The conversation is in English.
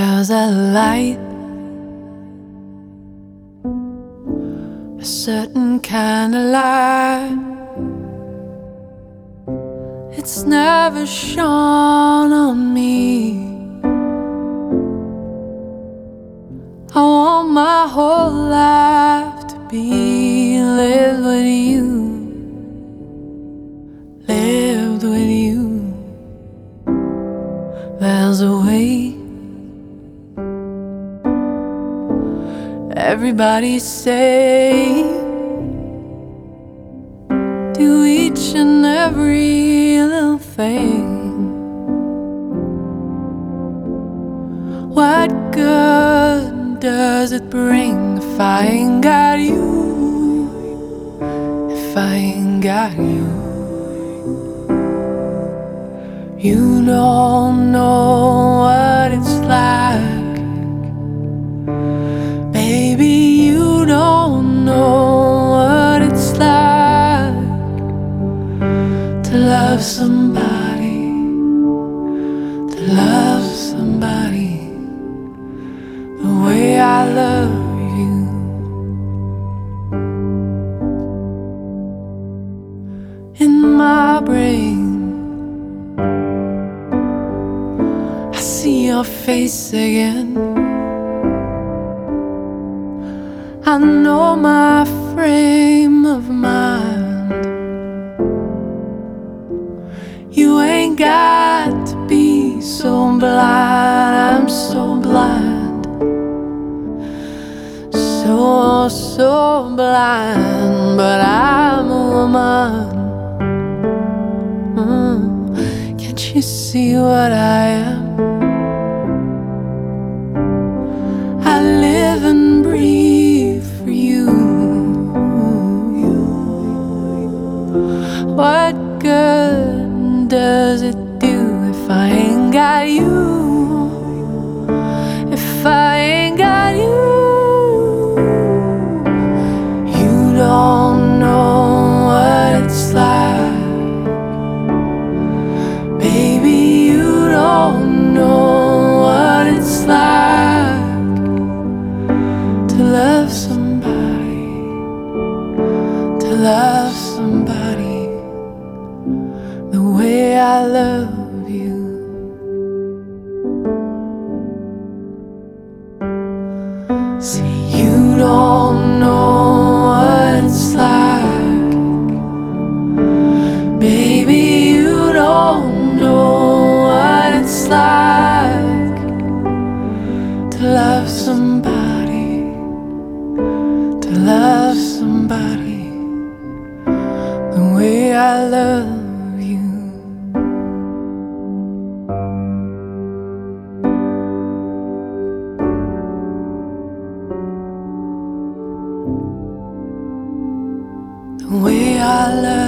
There's a light, a certain kind of light. It's never shone on me. I want my whole life to be lived with you, lived with you. There's a way. Everybody say, do each and every little thing. What good does it bring if I ain't got you? If I ain't got you, you don't know what it's like. Baby, you don't know what it's like to love somebody, to love somebody the way I love you. In my brain, I see your face again. I know my frame of mind. You ain't got to be so blind. I'm so blind, so blind. But I'm a woman. Can't you see what I am? I live and breathe for you. What good does it do if I ain't got you? If I ain't got you, you don't know what it's like. Baby, you don't know what it's like to love somebody, to love somebody the way I love you. See, you don't know what it's like. Baby, you don't know what it's like to love somebody, to love somebody the way I love you. The way I love